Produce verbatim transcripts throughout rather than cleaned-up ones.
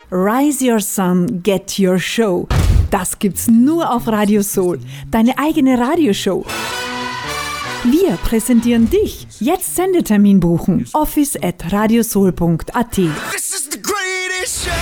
Rise Your Sun, Get Your Show. Das gibt's nur auf Radio Soul, deine eigene Radioshow. Wir präsentieren dich. Jetzt Sendetermin buchen. office at radiosoul punkt at. This is the greatest show.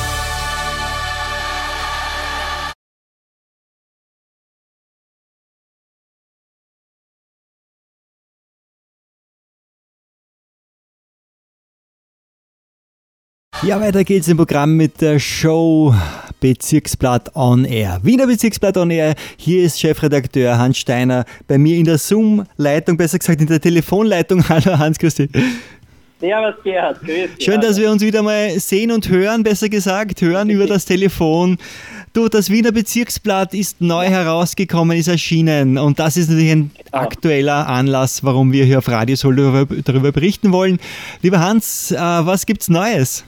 Ja, weiter geht's im Programm mit der Show Bezirksblatt on Air. Wiener Bezirksblatt on Air. Hier ist Chefredakteur Hans Steiner bei mir in der Zoom-Leitung, besser gesagt in der Telefonleitung. Hallo Hans, grüß dich. Servus Gerhard, grüß dich. Schön, dass wir uns wieder mal sehen und hören, besser gesagt, hören über das Telefon. Du, das Wiener Bezirksblatt ist neu herausgekommen, ist erschienen und das ist natürlich ein genau. aktueller Anlass, warum wir hier auf Radio Soul darüber, darüber berichten wollen. Lieber Hans, äh, was gibt's Neues?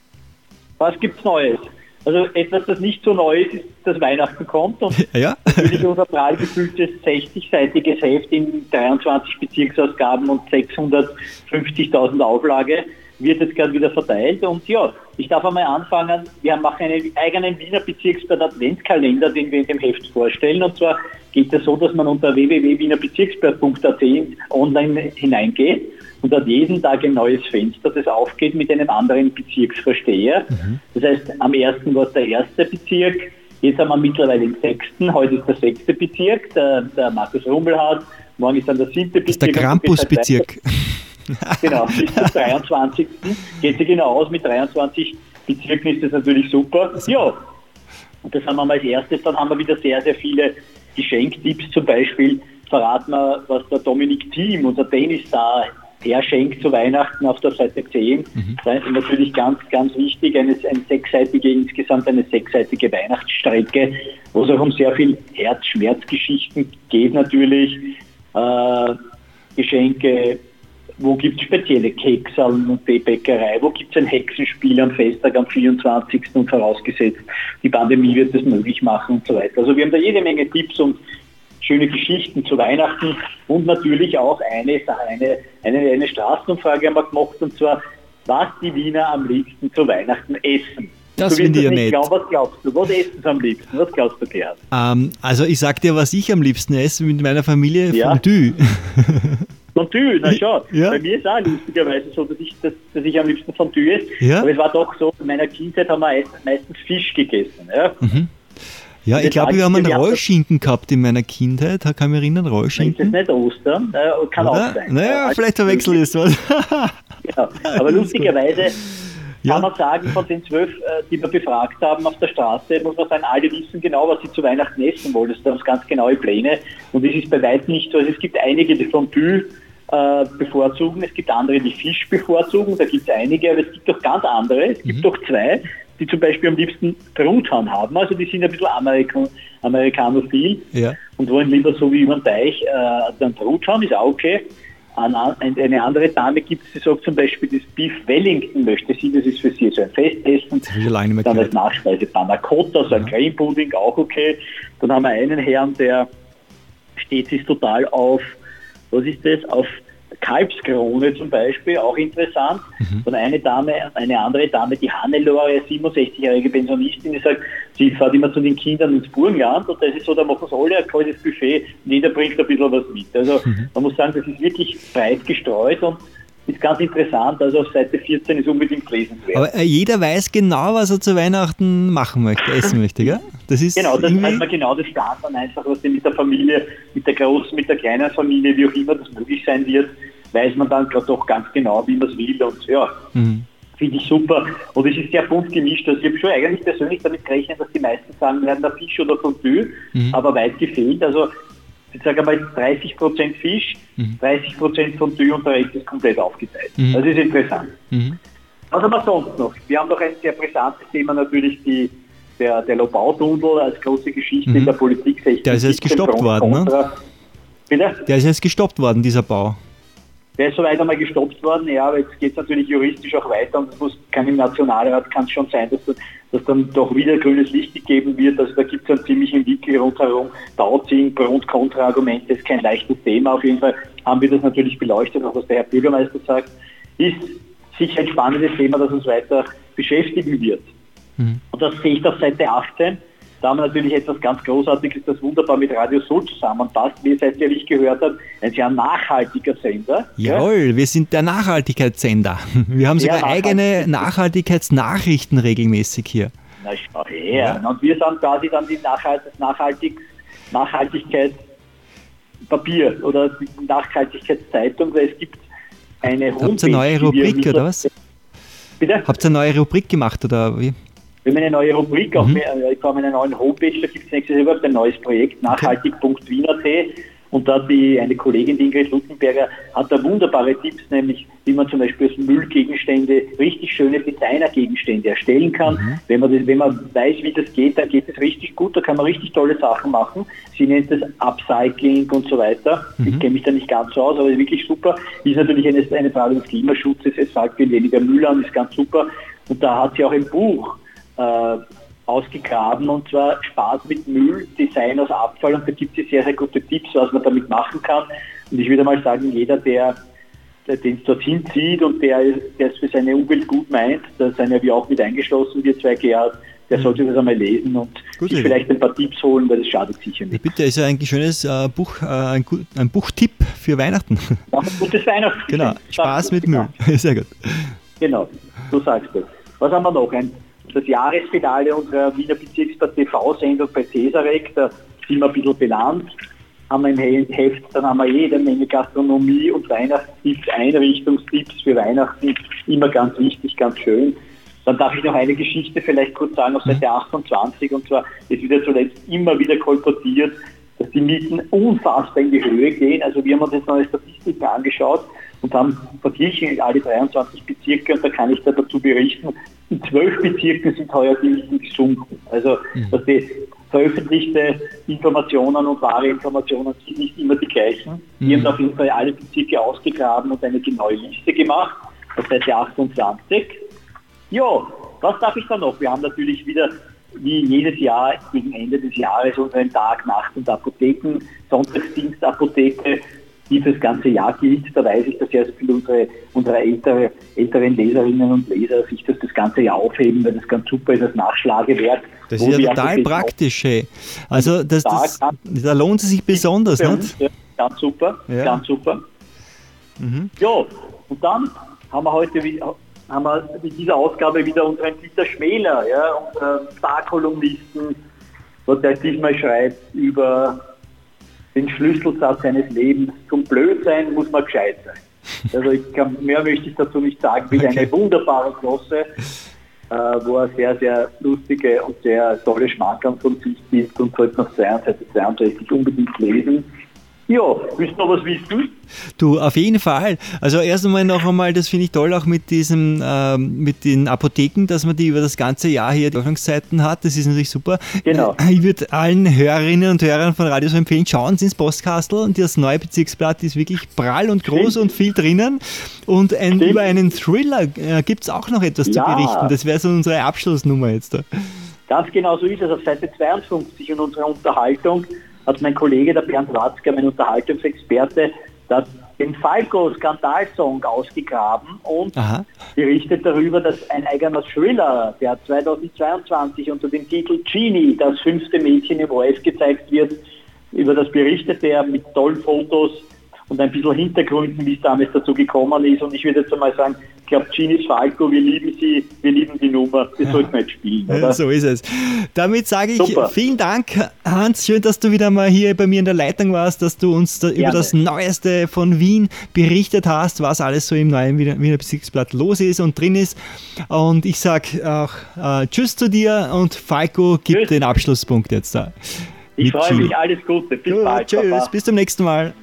Was gibt's Neues? Also etwas, das nicht so neu ist, ist, dass Weihnachten kommt und ja? natürlich unser prall gefülltes sechzig-seitiges Heft in dreiundzwanzig Bezirksausgaben und sechshundertfünfzigtausend Auflage wird jetzt gerade wieder verteilt. Und ja, ich darf einmal anfangen, wir machen einen eigenen Wiener Bezirksblatt Adventskalender, den wir in dem Heft vorstellen. Und zwar geht es so, dass man unter w w w punkt wiener bezirksblatt punkt at online hineingeht und hat jeden Tag ein neues Fenster, das aufgeht mit einem anderen Bezirksvorsteher. Mhm. Das heißt, am ersten war es der erste Bezirk, jetzt haben wir mittlerweile den sechsten, heute ist der sechste Bezirk, der, der Markus Rumbelhardt, morgen ist dann der siebte Bezirk. Das ist der Krampusbezirk. Genau, bis zum dreiundzwanzigsten geht sie genau aus, mit dreiundzwanzig Bezirken ist das natürlich super. Ja, und das haben wir mal als erstes, dann haben wir wieder sehr, sehr viele Geschenktipps, zum Beispiel verraten wir, was der Dominik Thiem, unser Tennisstar, er schenkt zu Weihnachten auf der Seite zehn. Mhm. Das ist natürlich ganz, ganz wichtig, eine, eine sechsseitige, insgesamt eine sechsseitige Weihnachtsstrecke, wo es auch um sehr viel Herz-Schmerz-Geschichten geht natürlich, äh, Geschenke, wo gibt es spezielle Keksalen und Bäckerei, wo gibt es ein Hexenspiel am Festtag am vierundzwanzigsten und vorausgesetzt, die Pandemie wird das möglich machen und so weiter. Also wir haben da jede Menge Tipps und schöne Geschichten zu Weihnachten und natürlich auch eine, eine, eine, eine Straßenumfrage haben wir gemacht, und zwar, was die Wiener am liebsten zu Weihnachten essen. Das finde ich ja nett. Glauben, was glaubst du? Was essen sie am liebsten? Was glaubst du, Gerhard? Ähm, also ich sag dir, was ich am liebsten esse mit meiner Familie, ja. Fondue. Fondue, na schau, ja. Bei mir ist es auch lustigerweise so, dass ich, dass, dass ich am liebsten Fondue esse, ja. aber es war doch so, in meiner Kindheit haben wir meistens Fisch gegessen. Ja, mhm. ja ich glaube, wir haben einen Rollschinken gehabt in meiner Kindheit, kann ich mich erinnern, Rollschinken. Ist das nicht Ostern? Äh, kann Oder? auch sein. Naja, ja, vielleicht verwechsel ich es was. Genau. Aber lustigerweise ja. kann man sagen, von den zwölf, die wir befragt haben auf der Straße, muss man sagen, alle wissen genau, was sie zu Weihnachten essen wollen. Das sind ganz genaue Pläne. Und es ist bei weitem nicht so. Also es gibt einige, die Fondue äh, bevorzugen, es gibt andere, die Fisch bevorzugen, da gibt es einige, aber es gibt auch ganz andere. Es gibt mhm. doch zwei, die zum Beispiel am liebsten Truthahn haben. Also die sind ein bisschen Amerikan amerikanophil ja. und wollen lieber so wie über den Teich äh, dann Truthahn, ist auch okay. Eine andere Dame gibt es, die sagt zum Beispiel, das Beef Wellington möchte sie, das ist für sie so ein Festessen. Dann als Nachspeise Panna Cotta, so ein ja. Cream Pudding, auch okay. Dann haben wir einen Herrn, der steht sich total auf, was ist das, auf Kalbskrone zum Beispiel, auch interessant. Mhm. Und eine Dame, eine andere Dame, die Hannelore, siebenundsechzigjährige Pensionistin, die sagt, sie fährt immer zu den Kindern ins Burgenland und das ist so, da machen sie alle ein kaltes Buffet und jeder bringt ein bisschen was mit. Also mhm. man muss sagen, das ist wirklich breit gestreut und ist ganz interessant, also auf Seite vierzehn ist unbedingt lesenswert. Aber äh, jeder weiß genau, was er zu Weihnachten machen möchte, essen möchte, gell? Das ist genau, das weiß man genau, das Start dann einfach, was mit der Familie, mit der großen, mit der kleinen Familie, wie auch immer das möglich sein wird, weiß man dann gerade doch ganz genau, wie man es will und ja, mhm. finde ich super. Und es ist sehr bunt gemischt, also ich habe schon eigentlich persönlich damit gerechnet, dass die meisten sagen, wir werden da Fisch oder Fondue, mhm. aber weit gefehlt, also ich sage einmal dreißig Prozent Fisch, mhm. dreißig Prozent Fondue und der Rest ist komplett aufgeteilt. Mhm. Das ist interessant. Mhm. Was haben wir sonst noch? Wir haben noch ein sehr brisantes Thema, natürlich die, der, der Lobau-Tunnel als große Geschichte mhm. in der Politik. Der ist jetzt gestoppt worden, ne? Bitte? Der ist jetzt gestoppt worden, dieser Bau. Der ist soweit einmal gestoppt worden, ja, aber jetzt geht es natürlich juristisch auch weiter und es muss, kann im Nationalrat kann es schon sein, dass, dass dann doch wieder grünes Licht gegeben wird. Also da gibt es einen ziemlichen Wickel rundherum, Tauziehen, Pro- und Kontra-Argumente, das ist kein leichtes Thema. Auf jeden Fall haben wir das natürlich beleuchtet, auch was der Herr Bürgermeister sagt, ist sicher ein spannendes Thema, das uns weiter beschäftigen wird. Mhm. Und das sehe ich auf Seite achtzehn. Da haben wir natürlich etwas ganz Großartiges, das wunderbar mit Radio Soul zusammenpasst. Wie ihr sicherlich gehört habt, ein sehr nachhaltiger Sender. Jawohl, ja? Wir sind der Nachhaltigkeitssender. Wir haben sogar eigene Nachhaltigkeitsnachrichten regelmäßig hier. Na, schau her. Ja. Und wir sind quasi dann die Nachhalt, das Nachhaltig, Nachhaltigkeitspapier oder die Nachhaltigkeitszeitung, weil es gibt eine Homepage. Habt ihr eine neue Rubrik oder was? Bitte? Habt ihr eine neue Rubrik gemacht oder wie? Wir haben eine neue Rubrik, auf, mhm. ich habe eine neue Homepage, da gibt es nächstes Jahr ein neues Projekt, nachhaltig punkt wien punkt at. Und da hat die, eine Kollegin, die Ingrid Luttenberger, hat da wunderbare Tipps, nämlich wie man zum Beispiel aus Müllgegenstände richtig schöne Designergegenstände erstellen kann. Mhm. Wenn man das, wenn man weiß, wie das geht, dann geht es richtig gut, da kann man richtig tolle Sachen machen. Sie nennt das Upcycling und so weiter. Mhm. Ich kenne mich da nicht ganz so aus, aber ist wirklich super. Ist natürlich eine, eine Frage des Klimaschutzes, es fällt viel weniger Müll an, ist ganz super. Und da hat sie auch ein Buch äh, ausgegraben, und zwar Spaß mit Müll, Design aus Abfall, und da gibt es sehr, sehr gute Tipps, was man damit machen kann. Und ich würde mal sagen, jeder, der, der den es dorthin zieht und der, der es für seine Umwelt gut meint, da sind ja wir auch mit eingeschlossen, wir zwei G A, der mhm. sollte das einmal lesen und Gut, sich vielleicht ein paar Tipps holen, weil das schadet sicher nicht. Ja, bitte, ist ja ein schönes äh, Buch, äh, ein, ein Buchtipp für Weihnachten. Ja, ein gutes Weihnachten. Genau, Spaß mit Müll. Sehr gut. Genau, du sagst es. Was haben wir noch? Ein Das Jahresfinale unserer Wiener Bezirksblatt T V-Sendung bei Cesarek, da sind wir ein bisschen benannt, haben wir im Heft, dann haben wir jede Menge Gastronomie und Weihnachtstipps, Einrichtungstipps für Weihnachten, immer ganz wichtig, ganz schön. Dann darf ich noch eine Geschichte vielleicht kurz sagen auf Seite achtundzwanzig, und zwar, es wird ja zuletzt immer wieder kolportiert, dass die Mieten unfassbar in die Höhe gehen. Also wir haben uns jetzt neue Statistiken angeschaut und haben verglichen alle dreiundzwanzig Bezirke, und da kann ich da dazu berichten, in zwölf Bezirken sind heuer die Mieten gesunken. Also dass die veröffentlichte Informationen und wahre Informationen sind nicht immer die gleichen. Mhm. Wir haben auf jeden Fall alle Bezirke ausgegraben und eine genaue Liste gemacht, auf Seite achtundzwanzig. Ja, was darf ich da noch? Wir haben natürlich wieder, wie jedes Jahr, gegen Ende des Jahres unseren Tag, Nacht- und Apotheken, Sonntagsdienstapotheke, die für das ganze Jahr gilt. Da weiß ich, dass sehr viele unsere, unsere ältere, älteren Leserinnen und Leser sich das das ganze Jahr aufheben, weil das ganz super ist als Nachschlagewerk. Das ist ja total praktisch. Hey. Also das, das, da lohnt es sich besonders. Nicht? Ja, ganz super, ja. ganz super. Mhm. Ja, und dann haben wir heute haben wir in dieser Ausgabe wieder unseren Dieter Schmäler, ja, unseren Star-Kolumnisten, der diesmal schreibt über den Schlüsselsatz seines Lebens: Zum Blödsein muss man gescheit sein. Also ich kann, mehr möchte ich dazu nicht sagen, wie okay. Eine wunderbare Glosse, äh, wo er sehr, sehr lustige und sehr tolle Schmankerl von sich gibt, und sollte noch Seite zweiundsechzig unbedingt lesen. Ja, willst du noch was wissen? Du, auf jeden Fall. Also erst einmal noch einmal, das finde ich toll, auch mit diesem, ähm, mit den Apotheken, dass man die über das ganze Jahr hier die Öffnungszeiten hat. Das ist natürlich super. Genau. Ich würde allen Hörerinnen und Hörern von Radio so empfehlen, schauen Sie ins Postkastel, und das neue Bezirksblatt ist wirklich prall und groß Stimmt. und viel drinnen. Und ein, über einen Thriller äh, gibt es auch noch etwas ja. zu berichten. Das wäre so unsere Abschlussnummer jetzt da. Ganz genau so ist es. Auf Seite zweiundfünfzig in unserer Unterhaltung hat mein Kollege, der Bernd Watzke, mein Unterhaltungsexperte, das den Falco-Skandalsong ausgegraben und Aha. berichtet darüber, dass ein eigener Thriller, der zweitausendzweiundzwanzig unter dem Titel Genie, das fünfte Mädchen im O R F, gezeigt wird, über das berichtet er mit tollen Fotos und ein bisschen Hintergründen, wie es damals dazu gekommen ist. Und ich würde jetzt einmal sagen, ich glaube, Ginis Falco, wir lieben sie, wir lieben die Nummer, das ja. sollten wir jetzt spielen. Oder? So ist es. Damit sage ich Super. Vielen Dank, Hans. Schön, dass du wieder mal hier bei mir in der Leitung warst, dass du uns da über das Neueste von Wien berichtet hast, was alles so im neuen Wiener, Wiener Bezirksblatt los ist und drin ist. Und ich sage auch äh, Tschüss zu dir, und Falco gibt tschüss. Den Abschlusspunkt jetzt da. Ich freue mich, alles Gute. Bis Gut, bald. Tschüss, Papa. Bis zum nächsten Mal.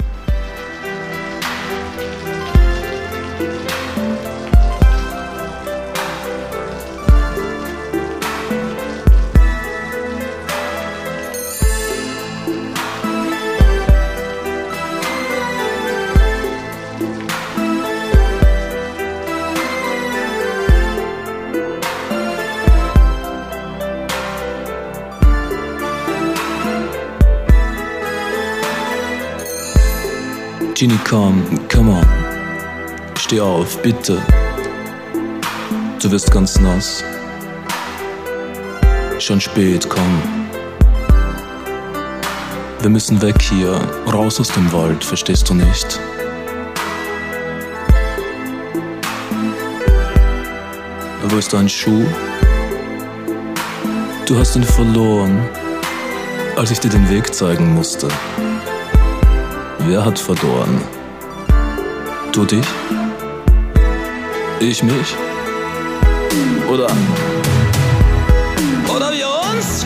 Genie, komm, come on. Steh auf, bitte. Du wirst ganz nass. Schon spät, komm. Wir müssen weg hier, raus aus dem Wald, verstehst du nicht? Wo ist dein Schuh? Du hast ihn verloren, als ich dir den Weg zeigen musste. Wer hat verloren? Du dich? Ich mich? Oder? Oder wir uns?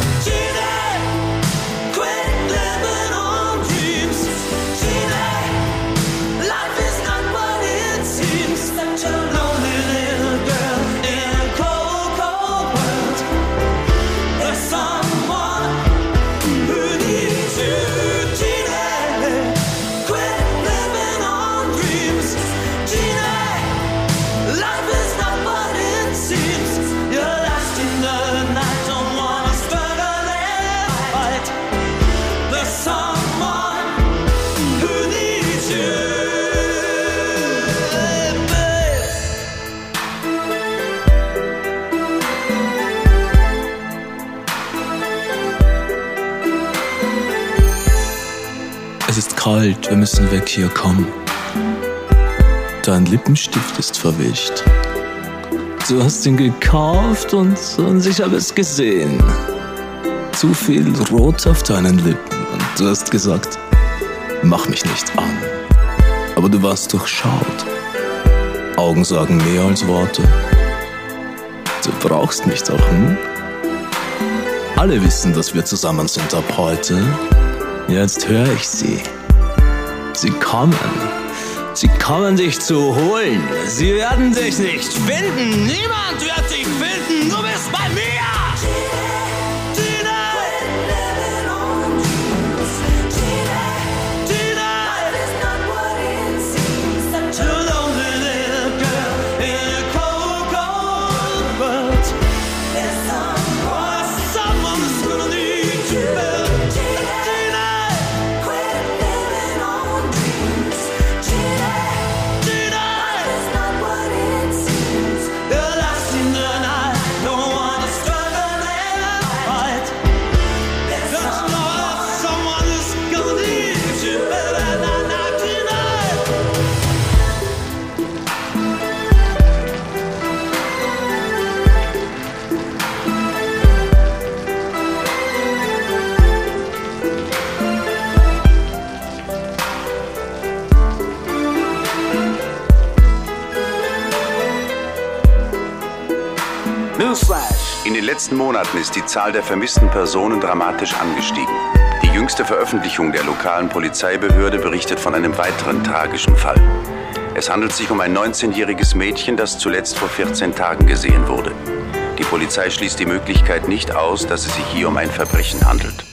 Es ist kalt, wir müssen weg hier, komm. Dein Lippenstift ist verwischt. Du hast ihn gekauft und, und ich habe es gesehen. Zu viel Rot auf deinen Lippen und du hast gesagt, mach mich nicht an. Aber du warst durchschaut. Augen sagen mehr als Worte. Du brauchst mich doch, hm? Alle wissen, dass wir zusammen sind ab heute. Jetzt höre ich sie. Sie kommen. Sie kommen dich zu holen. Sie werden dich nicht finden. Niemand wird dich finden. Du bist bei mir. In den letzten Monaten ist die Zahl der vermissten Personen dramatisch angestiegen. Die jüngste Veröffentlichung der lokalen Polizeibehörde berichtet von einem weiteren tragischen Fall. Es handelt sich um ein neunzehnjähriges Mädchen, das zuletzt vor vierzehn Tagen gesehen wurde. Die Polizei schließt die Möglichkeit nicht aus, dass es sich hier um ein Verbrechen handelt.